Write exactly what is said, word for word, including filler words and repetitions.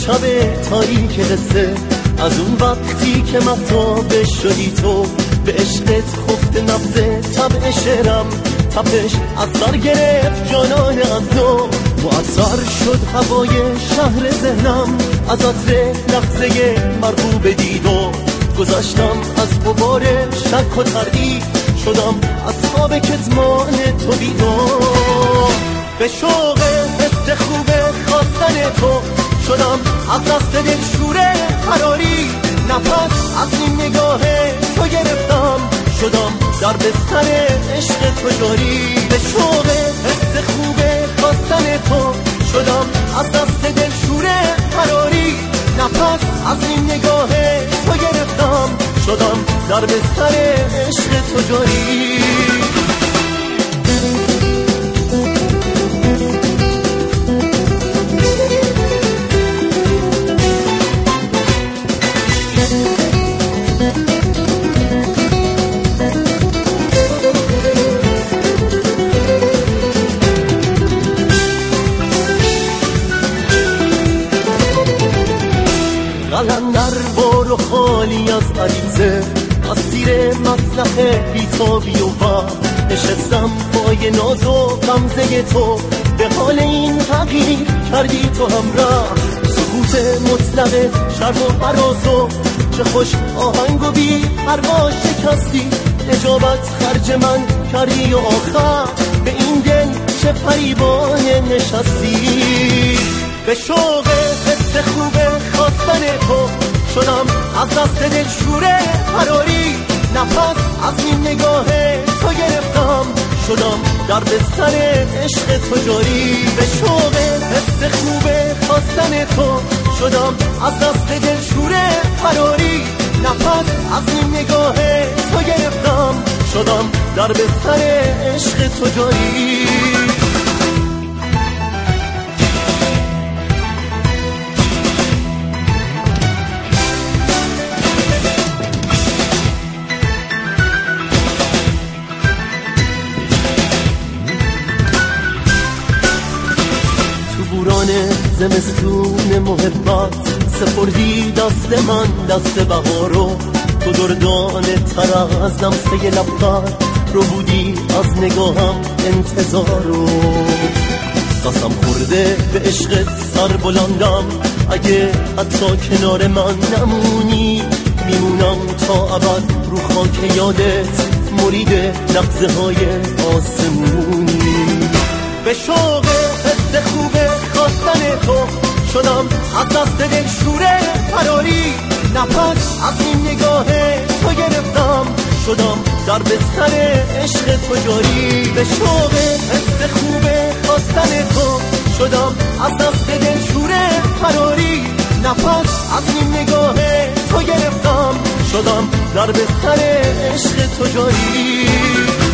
شب تاریک قصه، از اون وقتی که مهتاب شدی تو، به عشقت خفت نبض طبع شعرم، تپش از سر گرفت جانان از نو، معطر شد هوای شهر ذهنم از عطر لحظه مرغوب دیدو، گذشتم از غبار شک و تردید، شدم از خواب کتمان تو بیدار، به شوق حس خوب خواستن تو شدم از دست دل شوره فراری، نفس از این نگاه تو گرفتم، شدم در بستر عشق تو جاری، به شوق حس خوب خواستن تو شدم از دست دل شوره فراری، نفس از این نگاه تو گرفتم، شدم در بستر عشق تو جاری. قلندر بار و خالی از عریضه، اسیر مسلخ بیتابی و وقت، نشستم پای ناز و غمزه تو، به حال این حقیر کردی تو همراه، سکوت مطلق شرم و حراس و چه خوش آهنگ و بی پروا شکستی، اجابت خرج من کردی و آخر به این دل چه فریبانه نشستی، به شوق حس خوب خواستن تو شدم از دست دل شوره فراری، نفس از این نگاه تو گرفتم، شدم در بستر عشق تو جاری، به شوق حس خوب خواستن تو شدم از دست دل شوره فراری، نفس از این نگاه تو گرفتم، شدم در بستر عشق تو جاری. زمستون محبت سپردی دست من دست بهارو، تو دردانه تر از لمسه لبت رو بودی از نگاهم انتظارو، قسم خورده به عشقت سر بلندم، اگه حتی کنار من نمونی میمونم تا ابد رو خاک یادت مرید لحظه های آسمونی، به شوق حس خوب خواستن تو شدم از دست دل شوره فراری، نفس از این نگاه تو گرفتم، شدم در بستر عشق تو جاری، به شوق حس خوب خواستن تو شدم از دست دل شوره فراری، نفس از این نگاه تو گرفتم، شدم در بستر عشق تو جاری.